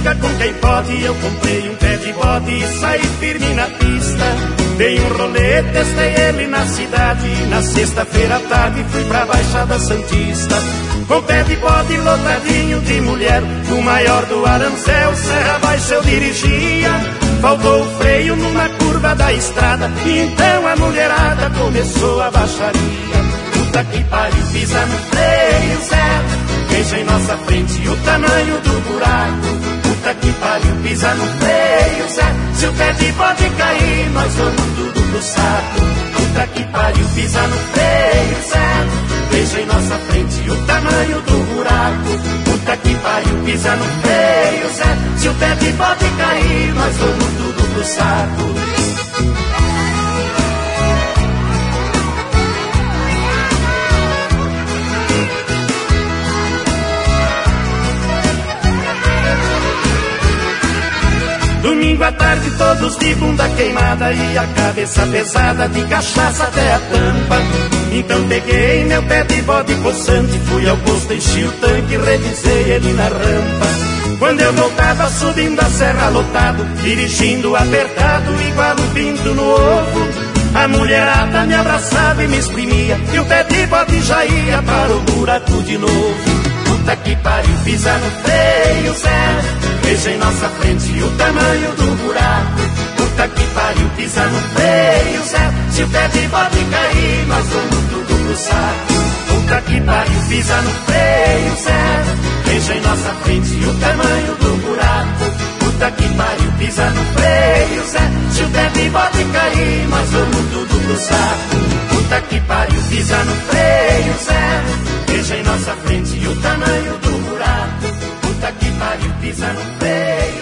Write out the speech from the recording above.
brinca com quem pode. Eu comprei um pé de bode e saí firme na pista. Dei um rolê, testei ele na cidade. Na sexta-feira à tarde fui pra Baixada Santista. Com pé de bode lotadinho de mulher, no maior do Arancel, serra abaixo eu dirigia. Faltou o freio numa curva da estrada, e então a mulherada começou a baixaria. Puta que pariu, pisa no freio certo, veja em nossa frente o tamanho do buraco. Puta que pariu, pisa no freio certo, se o pé de bode cair, nós vamos tudo pro saco. Puta que pariu, pisa no freio certo, veja em nossa frente o tamanho do buraco. Puta que pariu, pisa no freio certo, se o pé de bode cair, nós vamos tudo pro saco. Domingo à tarde todos de bunda queimada e a cabeça pesada de cachaça até a tampa. Então peguei meu pé de bode possante, fui ao posto, enchi o tanque, revisei ele na rampa. Quando eu voltava subindo a serra lotado, dirigindo apertado igual um pinto no ovo, a mulherada me abraçava e me exprimia, e o pé de bode já ia para o buraco de novo. Puta que pariu, pisa no freio certo, veja em nossa frente o tamanho do buraco. Puta que pariu, pisa no freio certo, se o pé de bode cair, nós vamos tudo pro saco. Puta que pariu, pisa no freio certo, veja em nossa frente o tamanho do buraco. Puta que pariu, pisa no freio certo, se o pé de bode cair, nós vamos tudo pro saco. Puta que pariu, pisa no freio certo, veja em nossa frente o tamanho do buraco. Puta que pariu, pisa no freio.